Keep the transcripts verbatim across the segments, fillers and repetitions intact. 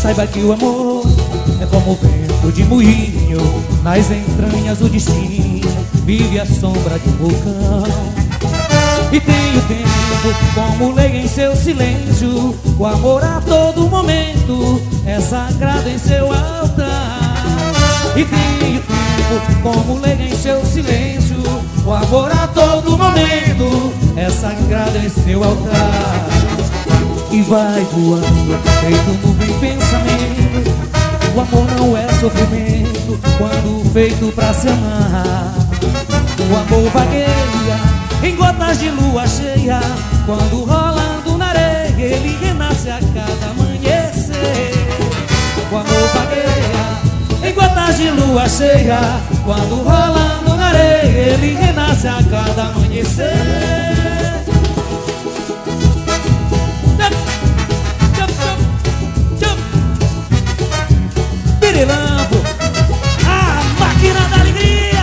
Saiba que o amor é como o vento de moinho, nas entranhas do destino vive a sombra de um vulcão. E tem o tempo como lei em seu silêncio, o amor a todo momento é sagrado em seu altar. E tem o tempo como lei em seu silêncio, o amor a todo momento é sagrado em seu altar. E vai voando, feito nuvem pensamento. O amor não é sofrimento quando feito pra se amar. O amor vagueia em gotas de lua cheia, quando rolando na areia ele renasce a cada amanhecer. O amor vagueia em gotas de lua cheia, quando rolando na areia ele renasce a cada amanhecer. Pirilampo, a máquina da alegria.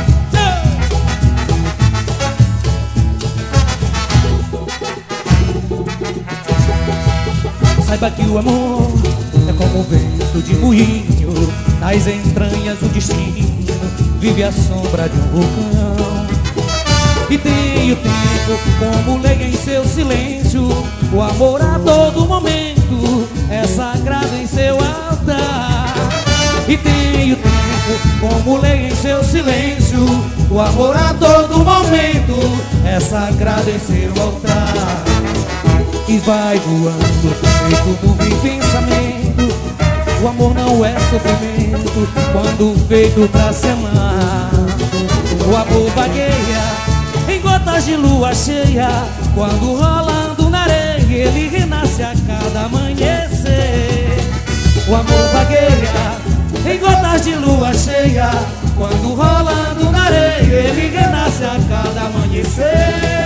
Saiba que o amor é como o vento de moinho, nas entranhas do destino vive a sombra de um vulcão. E tem o tempo como lei em seu silêncio, o amor a todo momento é sagrado em seu altar. E tem o tempo como lei em seu silêncio, o amor a todo momento é sagrado em seu altar. E vai voando, feito nuvem pensamento. O amor não é sofrimento quando feito pra se amar. O amor vagueia em gotas de lua cheia, quando rolando na areia ele renasce a cada amanhecer. O amor vagueia em gotas de lua cheia, quando rolando na areia ele renasce a cada amanhecer.